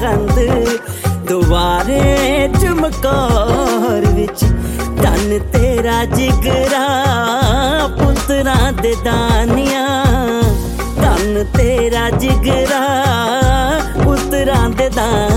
खंद दुबारे चमकौर विच धन तेरा जिगरा पुत्तरां दे दानिया धन तेरा जिगरा पुत्तरां दे दानिया